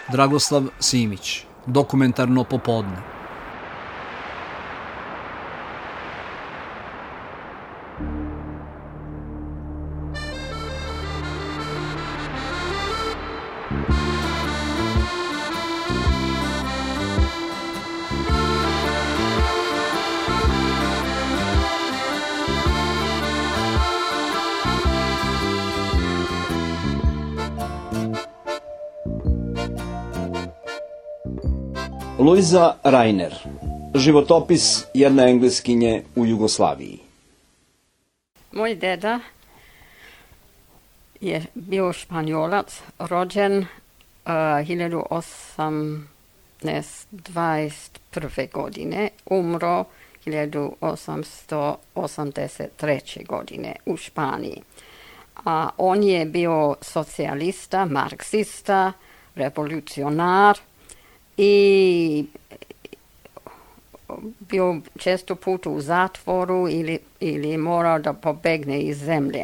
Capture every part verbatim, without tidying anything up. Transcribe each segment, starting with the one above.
Dragoslav Simić, Dokumentarno popodne. Luisa Rainer, životopis jedne Engleskinje u Jugoslaviji. Moj deda je bio Španjolac, rođen uh, hiljadu osamsto dvadeset prve. godine, umro hiljadu osamsto osamdeset treće. godine u Španiji. A on je bio socijalista, marksista, revolucionar i bio često put u zatvoru ili, ili morao da pobegne iz zemlje.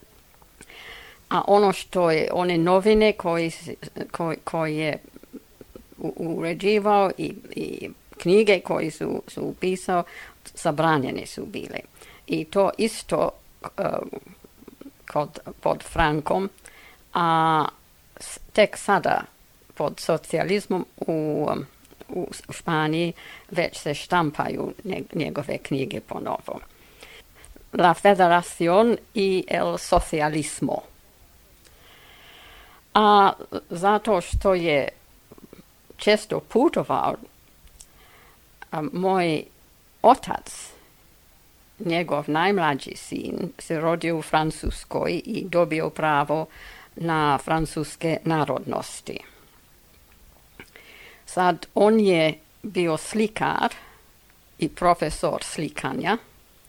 A ono što je, one novine koje koji, koji je uređivao i, i knjige koje su, su upisao, zabranjene su bile. I to isto uh, kod, pod Frankom, a tek sada pod socijalizmom u, u Španiji već se štampaju njegove knjige ponovo. La Federación y el Socialismo. A zato što je često putovao, a moj otac, njegov najmlađi sin, se rodio u Francuskoj i dobio pravo na francuske narodnosti. Sad, on je bio slikar i profesor slikanja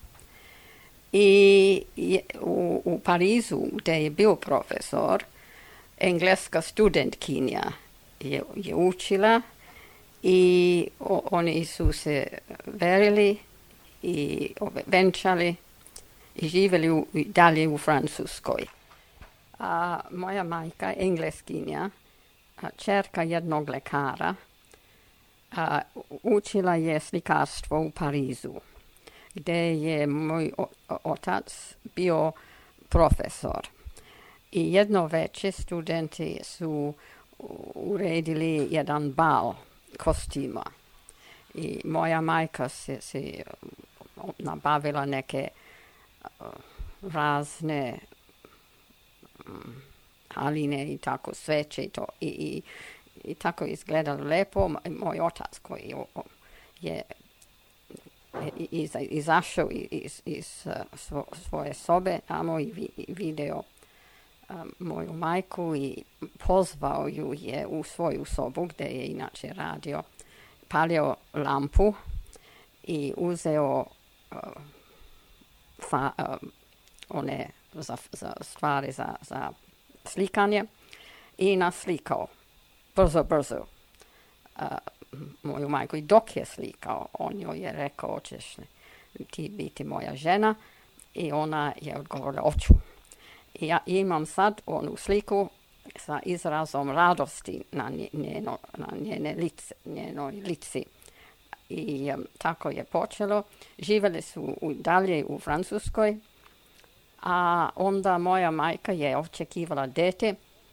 i u, u Parizu, gdje je bio profesor, engleska studentkinja je, je učila i o, oni su se verili i venčali i živjeli u, dalje u Francuskoj. A moja majka, engleskinja, čerka jednog lekara, a, učila je slikarstvo u Parizu, gdje je moj o, otac bio profesor. I jedno večer studenti su uredili jedan bal kostima. I moja majka se, se nabavila neke uh, razne um, haline i tako sveće i to. I, i, i tako izgledalo lepo. Moj otac koji je iz, izašao iz, iz svo, svoje sobe tamo i vi, video um, moju majku i pozvao ju je u svoju sobu gdje je inače radio. Palio lampu i uzeo uh, fa, uh, one za, za stvari za, za slikanje i naslikao brzo, brzo uh, moju majku. I dok je slikao, on joj je rekao, hoćeš li ti biti moja žena? I ona je odgovorila, hoću. I ja imam sad onu sliku sa izrazom radosti na, njeno, na njene lice, njenoj lici. I um, tako je počelo. Živjeli su u, dalje u Francuskoj, a onda moja majka je očekivala dete,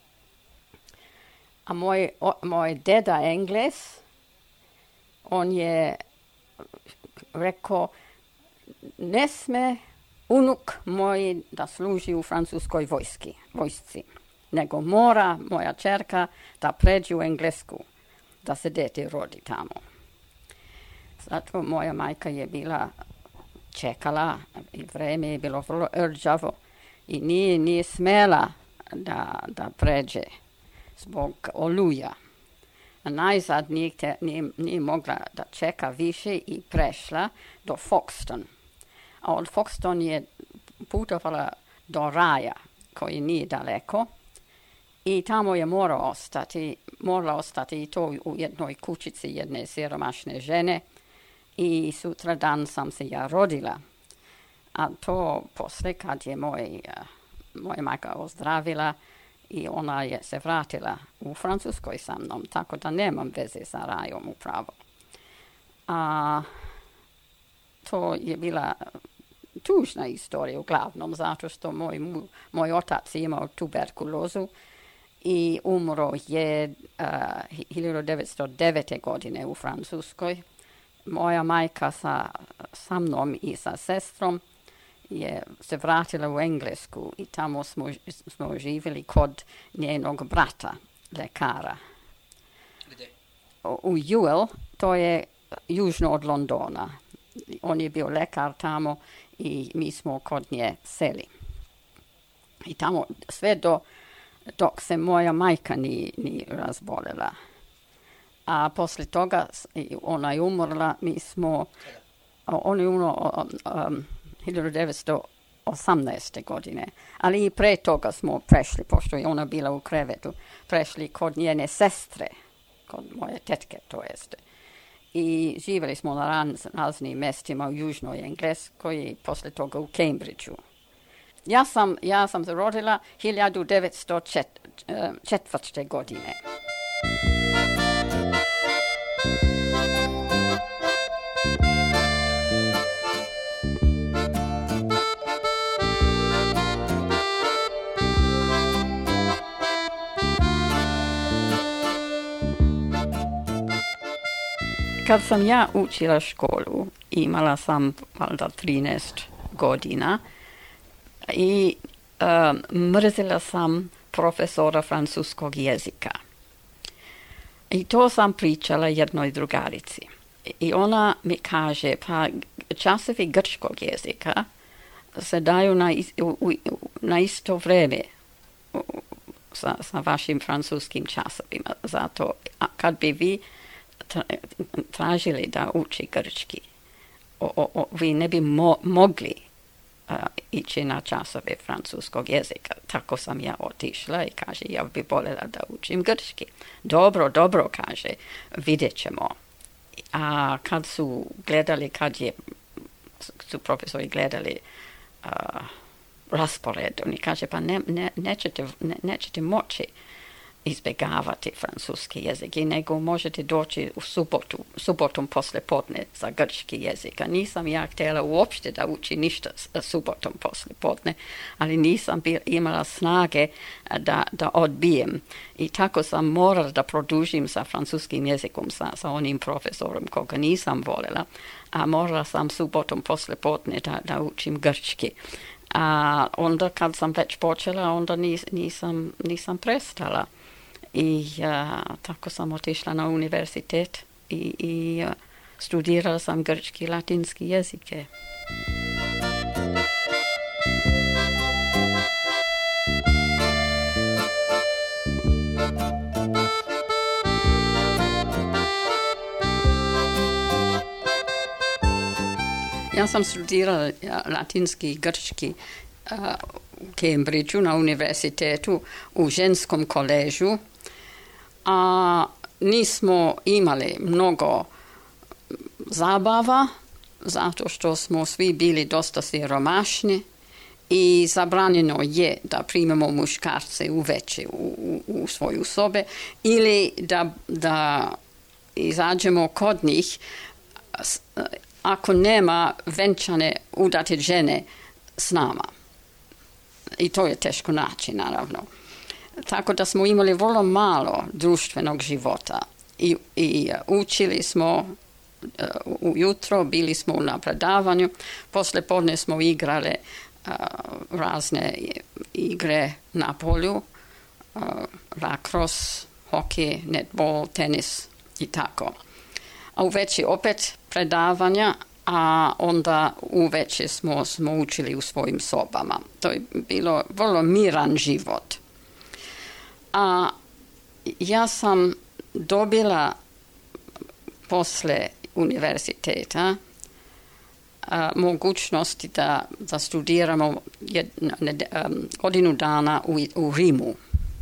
a moj, o, moj deda Engles, on je rekao, ne sme unuk moj da služi u francuskoj vojski, vojsci, nego mora moja čerka da pređe u Englesku, da se dete rodi tamo. Zato moja majka je bila čekala i vrijeme je bilo vrlo rđavo i nije, nije smela da, da pređe zbog oluja. A najzad nije, nije, nije mogla da čeka više i prešla do Foxton. A od Foxton je putovala do Raja, koji nije daleko. I tamo je morala ostati, morala ostati i to u jednoj kućici jedne siromašne žene. I sutra dan sam se ja rodila. A to poslije kad je moj, moja majka ozdravila i ona je se vratila u Francuskoj sa mnom, tako da nemam veze sa rajom upravo. A to je bila tužna istorija uglavnom, zato što moj, moj otac je imao tuberkulozu i umro je uh, hiljadu devetsto devete. godine u Francuskoj. Moja majka sa, sa mnom i sa sestrom je se vratila u Englesku i tamo smo, smo živjeli kod njenog brata, lekara. Gdje? U Ewell, to je južno od Londona. On je bio lekar tamo i mi smo kod nje seli. I tamo sve do, dok se moja majka ni, ni razbolela. A poslije toga ona je umrla, mi smo, on je umro um, hiljadu devetsto osamnaeste. godine, ali i pre toga smo prešli, pošto je ona bila u krevetu, prešli kod njene sestre, kod moje tetke, to jeste. I živjeli smo na raz, raznim mjestima u južnoj Engleskoj i poslije toga u Cambridgeu. Ja sam, ja sam se rodila hiljadu devetsto četvrte. godine. Kad sam ja učila školu, imala sam valjda trinaest godina i uh, mrzila sam profesora francuskog jezika. I to sam pričala jednoj drugarici. I ona mi kaže, pa časovi grčkog jezika se daju na, is, u, u, na isto vrijeme sa, sa vašim francuskim časovima. Zato kad bi vi tražili da uči grčki, o, o, o, vi ne bi mo, mogli uh, ići na časove francuskog jezika. Tako sam ja otišla i kaže, ja bi voljela da učim grčki. Dobro, dobro, kaže, vidjet ćemo. A kad su gledali, kad je, su profesori gledali uh, raspored, oni kaže, pa ne, ne, nećete, ne, nećete moći izbjegavati francuski jezik i nego možete doći u subotu, subotom poslije podne za grčki jezik. A nisam ja htjela uopšte da uči ništa subotom poslije podne, ali nisam bil, imala snage da, da odbijem. I tako sam morala da produžim sa francuskim jezikom, sa, sa onim profesorom koga nisam voljela, a morala sam subotom poslije podne da, da učim grčki. A onda kad sam već počela, onda nis, nisam, nisam prestala. I uh, tako sam otišla na univerzitet i, i uh, studirala sam grčki i latinski jezike. Ja sam studirala latinski i grčki uh, u Cambridgeu na univerzitetu u ženskom koležu. A nismo imali mnogo zabava, zato što smo svi bili dosta siromašni i zabranjeno je da primamo muškarce u veće u, u, u svoju sobe ili da, da izađemo kod njih ako nema venčane udate žene s nama. I to je teško naći, naravno. Tako da smo imali vrlo malo društvenog života i, i učili smo uh, ujutro, bili smo na predavanju, poslije podne smo igrali uh, razne igre na polju, uh, lacrosse, hokej, netball, tenis i tako. A uveče opet predavanja, a onda uveče smo, smo učili u svojim sobama. To je bilo vrlo miran život. A ja sam dobila posle univerziteta a, mogućnosti da, da studiramo jedna, ne, um, godinu dana u, u Rimu.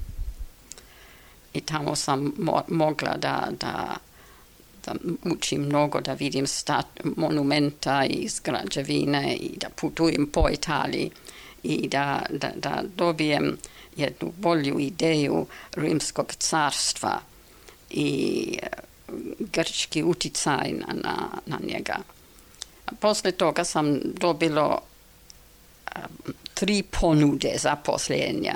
I tamo sam mo, mogla da, da, da učim mnogo, da vidim stat, monumenta iz građevine i da putujem po Italiji. i da, da, da dobijem jednu bolju ideju Rimskog carstva i grčki uticaj na, na, na njega. A poslije toga sam dobilo um, tri ponude zaposlenja.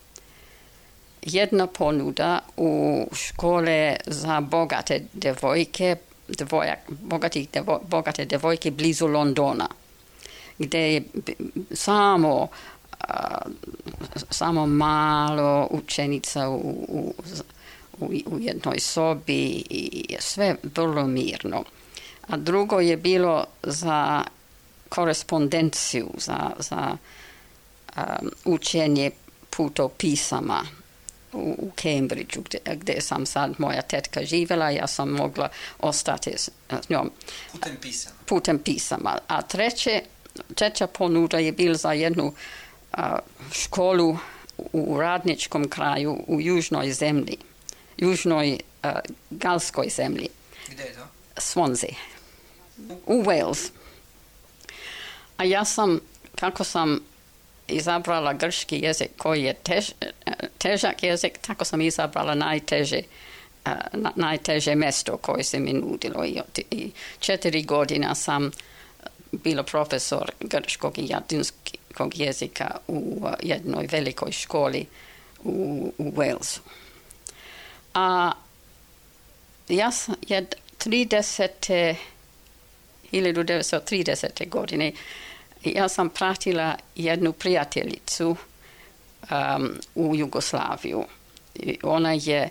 Jedna ponuda u škole za bogate devojke, devojak, bogatih devo, bogate devojke blizu Londona, gdje je samo, uh, samo malo učenica u, u, u, u jednoj sobi i sve vrlo mirno. A drugo je bilo za korespondenciju, za, za um, učenje putopisama u, u Cambridgeu, gdje, gdje sam sad moja tetka živjela, ja sam mogla ostati s njom. Putem pisama. Putem pisama. A treće, treća ponuda je bila za jednu uh, školu u radničkom kraju u južnoj zemlji, južnoj uh, galskoj zemlji. Gdje je to? Swansea. U Wales. A ja sam, kako sam izabrala grčki jezik koji je tež, težak jezik, tako sam izabrala najteže, uh, najteže mjesto koje se mi nudilo. I, i četiri godina sam bila profesor grčkog i latinskog jezika u uh, jednoj velikoj školi u, u Walesu. A ja sam jed, tridesete hiljadu devetsto tridesete godine ja sam pratila jednu prijateljicu um, u Jugoslaviju. I ona je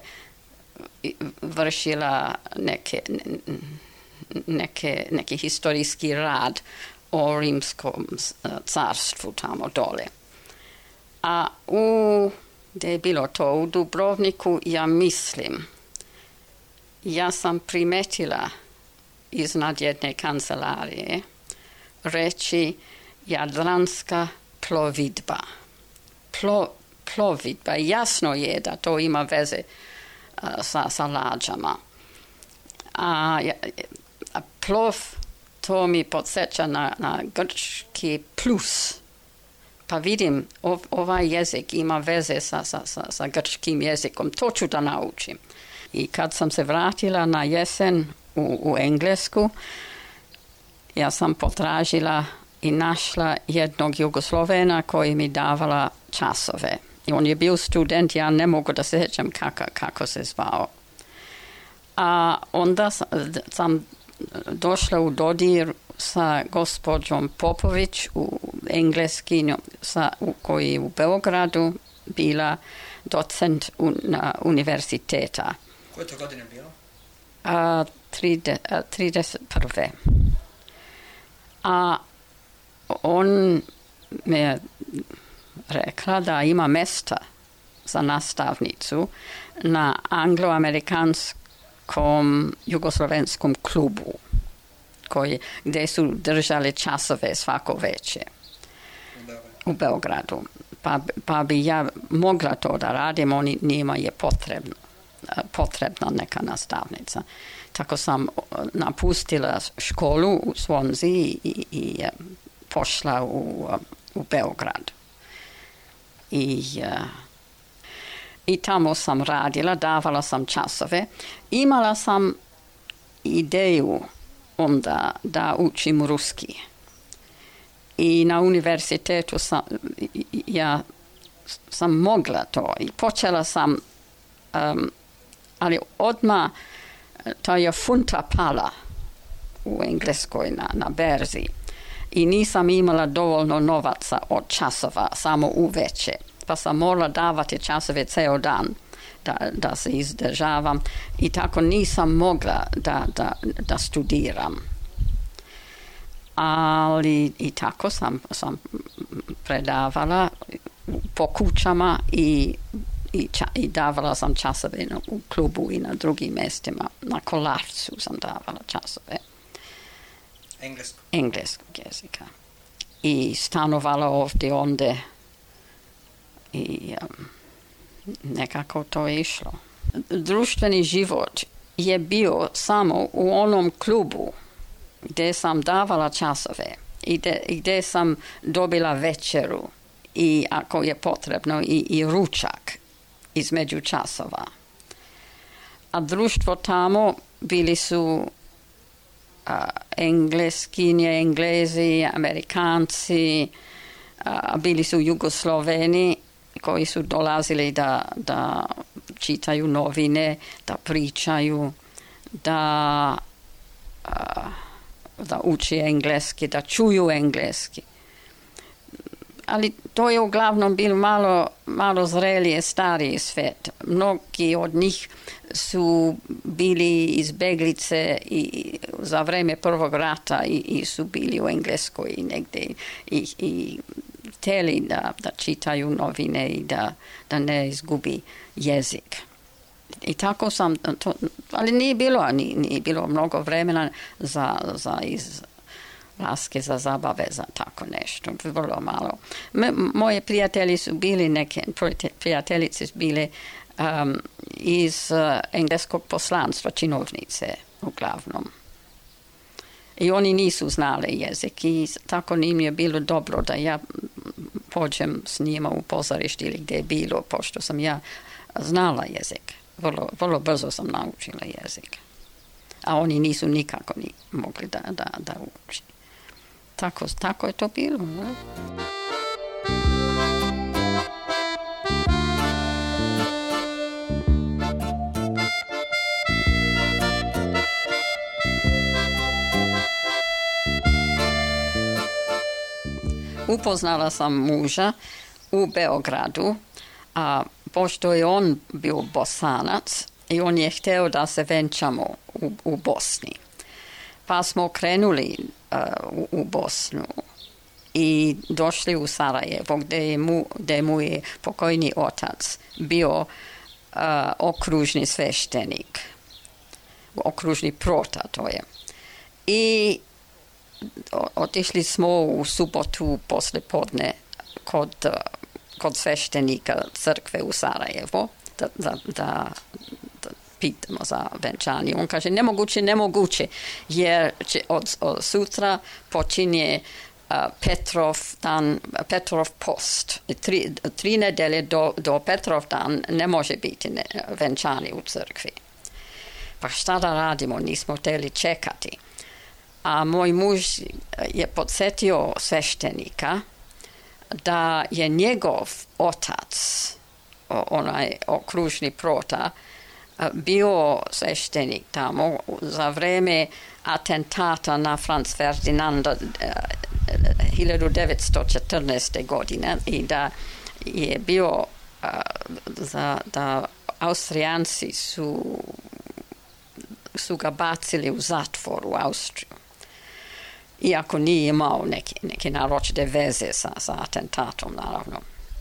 vršila neke, neke, neki historijski rad o rimskom carstvu tamo dole. A u, gdje je bilo to, u Dubrovniku, ja mislim, ja sam primetila iznad jedne kancelarije reći Jadranska plovidba. Plo, plovidba. Jasno je da to ima veze uh, sa, sa lađama. A, a plov, to mi podsjeća na, na grčki plus. Pa vidim, ov, ovaj jezik ima veze sa, sa, sa, sa grčkim jezikom. To ću da naučim. I kad sam se vratila na jesen u, u Englesku, ja sam potražila i našla jednog Jugoslovena koji mi davala časove. I on je bio student, ja ne mogu da se sjećam kako, kako se zvao. A onda sam došla u dodir sa gospođom Popović u engleskinju, sa, u, koji je u Beogradu bila docent u, na univerziteta. Koje to godine bilo? A, trideset prve. A on mi je rekla da ima mjesta za nastavnicu na angloamerikanskom jugoslovenskom klubu koji, gdje su držali časove svako veće u Beogradu. Pa, pa bi ja mogla to da radim, oni, njima je potrebno, potrebna neka nastavnica. Tako sam napustila školu u Swansea i, i, i pošla u, u Beograd. I, I tamo sam radila, davala sam časove. Imala sam ideju onda da učim ruski. I na univerzitetu sam, ja sam mogla to i počela sam, um, ali odmah ta je funta pala u Engleskoj na, na berzi i nisam imala dovoljno novaca od časova, samo uveče. Pa sam morala davati časove ceo dan da, da se izdržavam i tako nisam mogla da, da, da studiram. Ali i tako sam, sam predavala po kućama i I, ča, i davala sam časove na, u klubu i na drugim mjestima. Na Kolarcu sam davala časove. Engleskog? Engleskog jezika. I stanovala ovdje onde i um, nekako to je išlo. Društveni život je bio samo u onom klubu gdje sam davala časove i gdje, gdje sam dobila večeru i ako je potrebno i, i ručak između časova. A društvo tamo bili su a, Engleskinje, Englezi, Amerikanci, a, bili su Jugosloveni koji su dolazili da, da čitaju novine, da pričaju, da, a, da uči engleski, da čuju engleski. Ali to je uglavnom bil malo, malo zrelije, stariji svet. Mnogi od njih su bili izbeglice i za vreme prvog rata i, i su bili u Engleskoj i negdje i, i htjeli da, da čitaju novine i da, da ne izgubi jezik. I tako sam, to, ali nije bilo, nije, nije bilo mnogo vremena za, za iz laske, za zabave, za tako nešto, vrlo malo. M- moje prijatelji su bili, neke prijateljice su bile um, iz uh, engleskog poslanstva, činovnice uglavnom. I oni nisu znali jezik i tako im je bilo dobro da ja pođem s njima u pozorište ili gdje je bilo, pošto sam ja znala jezik. Vrlo, vrlo brzo sam naučila jezik. A oni nisu nikako ni mogli da, da, da uči. Tako, tako je to bilo. Ne? Upoznala sam muža u Beogradu, a pošto je on bio Bosanac i on je htio da se venčamo u, u Bosni. Pa smo krenuli uh, u, u Bosnu i došli u Sarajevo gdje je mu, gdje mu je pokojni otac bio uh, okružni sveštenik, okružni prota to je. I otišli smo u subotu poslije podne kod, uh, kod sveštenika crkve u Sarajevo da, da, da, da pitamo za venčanje. On kaže nemoguće, nemoguće, jer će od, od sutra počinje uh, Petrov dan, Petrov post. Tri, tri nedelje do, do Petrov dan ne može biti ne, venčanje u crkvi. Pa šta da radimo, nismo htjeli čekati. A moj muž je podsjetio sveštenika da je njegov otac, onaj okružni prota, bio sveštenik tamo za vreme atentata na Franz Ferdinanda hiljadu devetsto četrnaeste. godine i da je bio za, da Austrijanci su, su ga bacili u zatvor u Austriju. Iako nije imao neke, neke naročite veze sa, sa atentatom, naravno.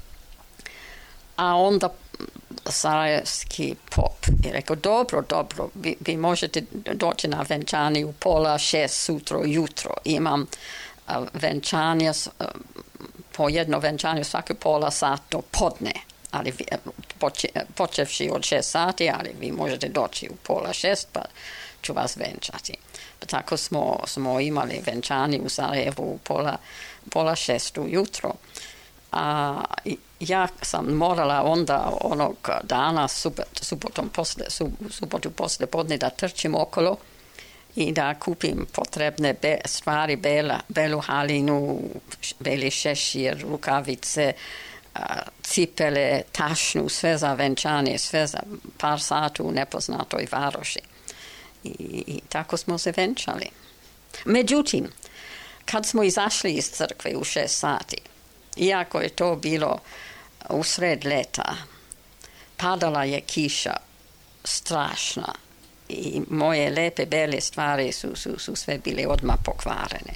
A onda sarajevski pop je rekao, dobro, dobro, vi, vi možete doći na venčanje u pola šest sutra jutro. Imam uh, venčanje, uh, po jedno venčanje svake pola sat do podne, ali vi, poče, počevši od šest sati, ali vi možete doći u pola šest, pa ću vas venčati. Pa tako smo, smo imali venčanje u Sarajevu u pola, pola šest ujutro. A ja sam morala onda onog dana, subot, subotom posle, sub, subotu posle podne da trčim okolo i da kupim potrebne be, stvari, bela, belu halinu, beli šešir, rukavice, a, cipele, tašnu, sve za venčanje, sve za par sati u nepoznatoj varoši. I, i tako smo se venčali. Međutim, kad smo izašli iz crkve u šest sati, iako je to bilo usred leta, padala je kiša strašna i moje lepe bele stvari su, su, su sve bile odmah pokvarene.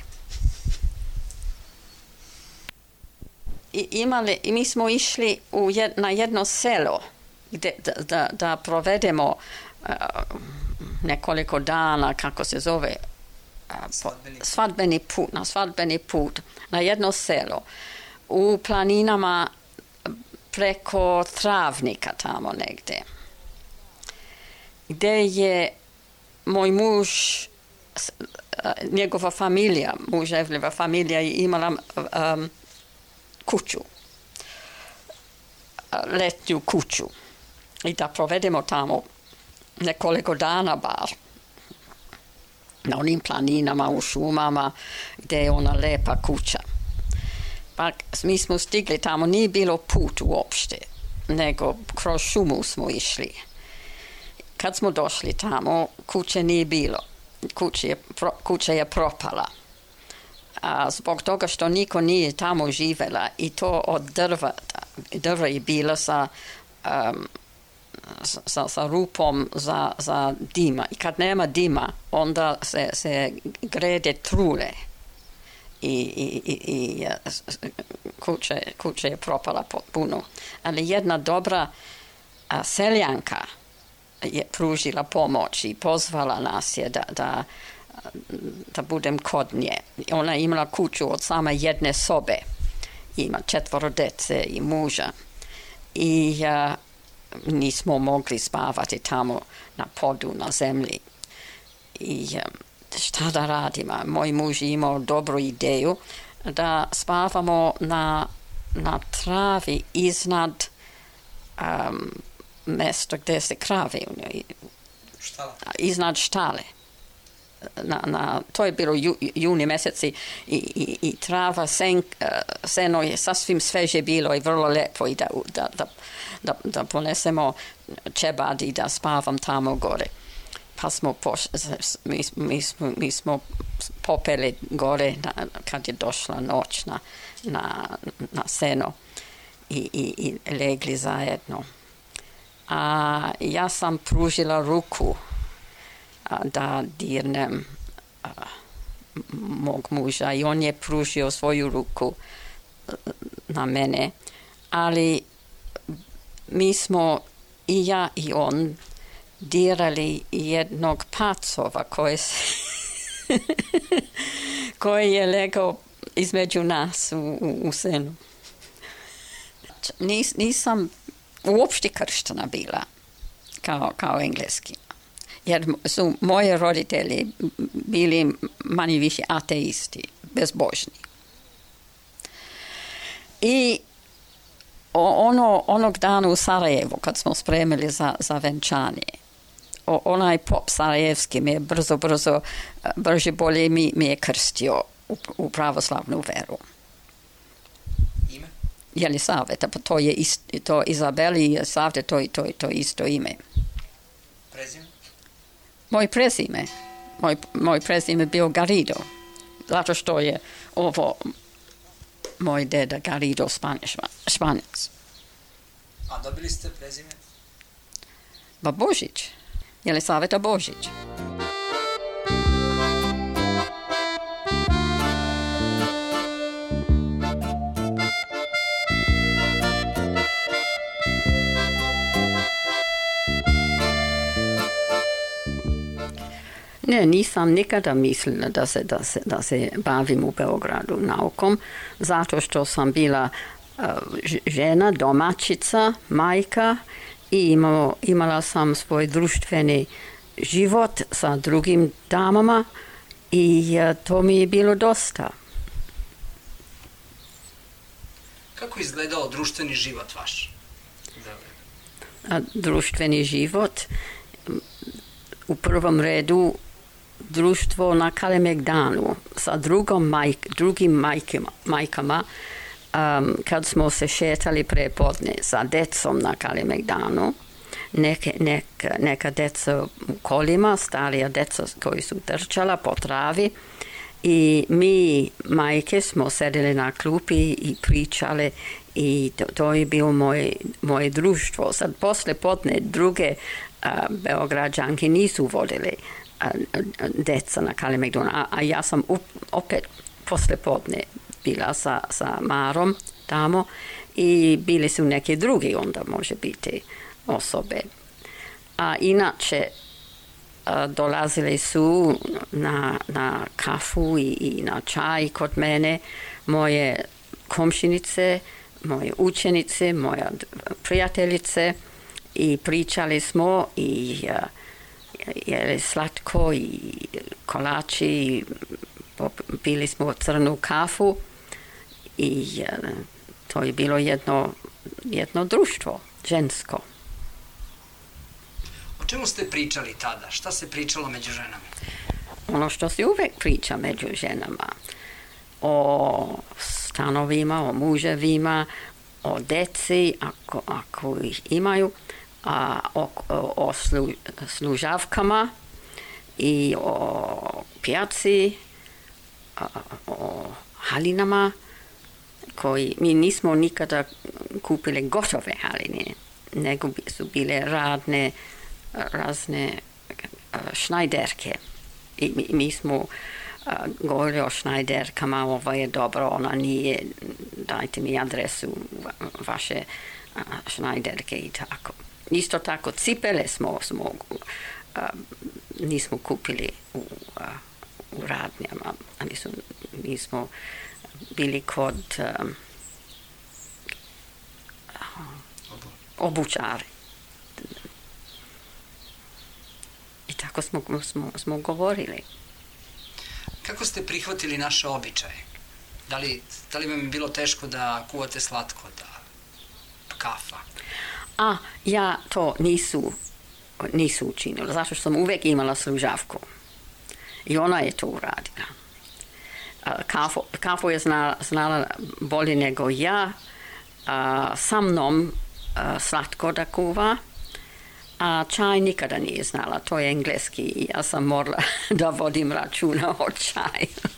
I, imali, i mi smo išli u jed, na jedno selo gde, da, da, da provedemo uh, nekoliko dana, kako se zove, uh, Svadbeni. svadbeni put, na svadbeni put, na jedno selo u planinama preko Travnika tamo negdje, gdje je moj muž, njegova familija, muževljeva familija je imala um, kuću letnju kuću i da provedemo tamo nekoliko dana bar. Na onim planinama, u šumama, gdje je ona lepa kuća. Pa mi smo stigli tamo, nije bilo put uopšte, nego kroz šumu smo išli. Kad smo došli tamo, kuće nije bilo. Kuća je, kuća je propala. A zbog toga što niko nije tamo živela i to od drva, drva je bilo sa, um, sa, sa rupom za, za dima. I kad nema dima, onda se, se grede trule. I, i, i, i kuće, kuće je propala puno. Ali jedna dobra a, seljanka je pružila pomoć i pozvala nas je da, da, da budem kod nje. Ona je imala kuću od same jedne sobe. Ima četvoro dece i muža. I a, nismo mogli spavati tamo na podu, na zemlji. I a, šta da radimo? Moj muž je imao dobru ideju da spavamo na, na travi iznad um, mjesto gdje se krave. Štala. Iznad štale. Na, na, to je bilo ju, juni mjeseci i, i, i trava, sen, seno je sasvim sveže bilo i vrlo lepo i da, da, da, da, da ponesemo čebad i da spavam tamo gore. Pa smo, poš, mi, mi, smo, mi smo popeli gore na, kad je došla noć na, na, na seno i, i, i legli zajedno. A ja sam pružila ruku a, da dirnem a, mog muža i on je pružio svoju ruku a, na mene. Ali mi smo, i ja i on, dirali jednog pacova koji, koji je legao između nas u, u, u senu. Nis, nisam uopšte krštena bila kao, kao engleski. Jer su moji roditelji bili manje više ateisti, bezbožni. I ono, onog dana u Sarajevu, kad smo spremili za, za venčanje, o, onaj pop sarajevski mi je brzo, brzo, brže bolje mi, mi je krstio u, u pravoslavnu veru. Ime? Jelisaveta, pa to je ist, to Izabeli i Jelisaveta, to, to, to isto ime. Prezime? Moj prezime, moj, moj prezime bio Garrido, zato što je ovo moj deda Garrido Španjac. A dobili ste prezime? Ba Božić, Jelisaveta Božić. Ne, nisam nikada mislila da se, da se, da se bavim u Beogradu naukom, zato što sam bila uh, žena, domaćica, majka i imao, imala sam svoj društveni život sa drugim damama i uh, to mi je bilo dosta. Kako je izgledao društveni život vaš? A, društveni život, u prvom redu društvo na Kalemegdanu sa drugom majk, drugim majkama, majkama um, kad smo se šetali prepodne sa decom na Kalemegdanu, neke, neka, neka deca u kolima, starija deca koji su trčala po travi i mi majke smo sedeli na klupi i pričale i to, to je bilo moje, moje društvo. Sad posle podne druge uh, Beograđanke nisu vodile a, a, deca na Kalemegdanu, a, a ja sam up, opet posle podne bila sa, sa Marom tamo i bili su neke drugi onda može biti osobe. A inače a, dolazili su na, na kafu i, i na čaj kod mene moje komšinice, moje učenice, moje prijateljice i pričali smo i uh, jeli slatko i kolači i pili smo crnu kafu i uh, to je bilo jedno jedno društvo, žensko. O čemu ste pričali tada? Šta se pričalo među ženama? Ono što se uvek priča među ženama, o stanovima, o muževima, o deci, ako, ako ih imaju, a, o, o slu, služavkama i o pijaci, a, o halinama, koji mi nismo nikada kupili gotove haline, nego su bile radne, razne šnajderke. I mi, mi smo uh, govorili o šnajderkama, ovo je dobro, ona nije, dajte mi adresu vaše uh, šnajderke i tako. Isto tako, cipele smo, smo uh, nismo kupili u, uh, u radnjama, ali su, mi smo bili kod um, obučari. I tako smo, smo, smo govorili. Kako ste prihvatili naše običaje? Da li, da li vam je bilo teško da kuvate slatko, da kafa? A ja to nisu, nisu učinila, zato što sam uvek imala služavku. I ona je to uradila. Kafu, kafu je znala, znala bolje nego ja. A, sa mnom a, slatko da kuva, a čaj nikada nije znala. To je engleski i ja sam morala da vodim računa o čaju.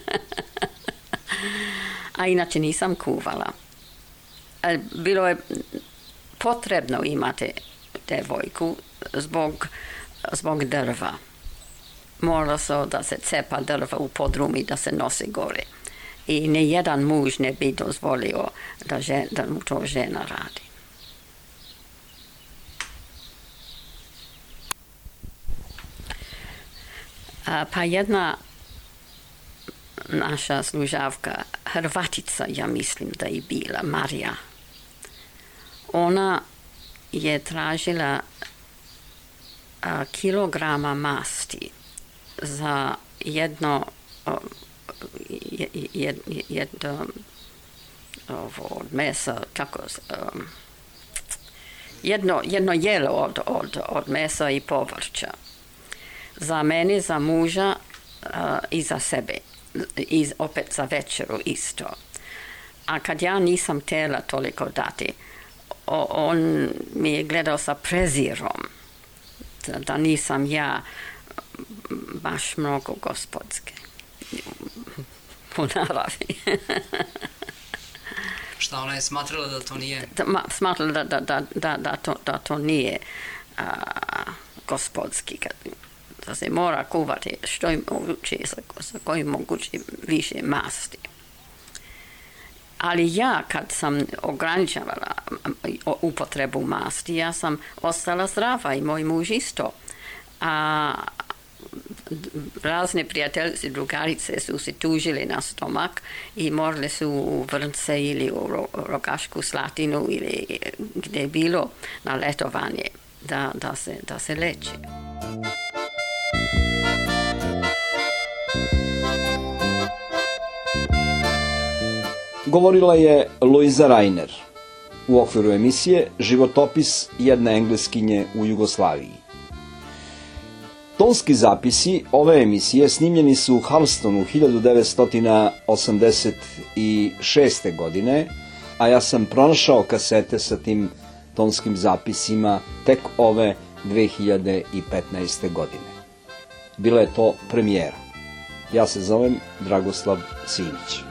A inače nisam kuvala. A, bilo je potrebno imati devojku zbog, zbog drva. Moralo se da se cepa drva u podrum i da se nosi gore. I nijedan muž ne bi dozvolio da, žen, da mu to žena radi. A, pa jedna naša služavka, Hrvatica, ja mislim da je bila, Marija, ona je tražila a, kilograma masti za jedno jed, jedno ovo mesa, tako um, jedno, jedno jelo od, od, od mesa i povrća. Za mene, za muža uh, i za sebe. I opet za večeru isto. A kad ja nisam htjela toliko dati, o, on mi je gledao sa prezirom da, da nisam ja baš mnogo gospodske po naravi. Šta, ona je smatrala da to nije? Da, ma, smatrala da, da, da, da, da, to, da to nije a, gospodski. Da se mora kuvati što je moguće, sa, sa kojim moguće više masti. Ali ja, kad sam ograničavala upotrebu masti, ja sam ostala zdrava i moj muž isto. A razne prijateljice, drugarice su se tužili na stomak i morali su u Vrnce ili u Rogašku Slatinu ili gdje je bilo na letovanje da, da, se, da se leči. Govorila je Lojza Rajner u okviru emisije Životopis jedne engleskinje u Jugoslaviji. Tonski zapisi ove emisije snimljeni su u Halstonu hiljadu devetsto osamdeset šeste. godine, a ja sam pronašao kasete sa tim tonskim zapisima tek ove dve hiljade petnaeste. godine. Bila je to premijera. Ja se zovem Dragoslav Simić.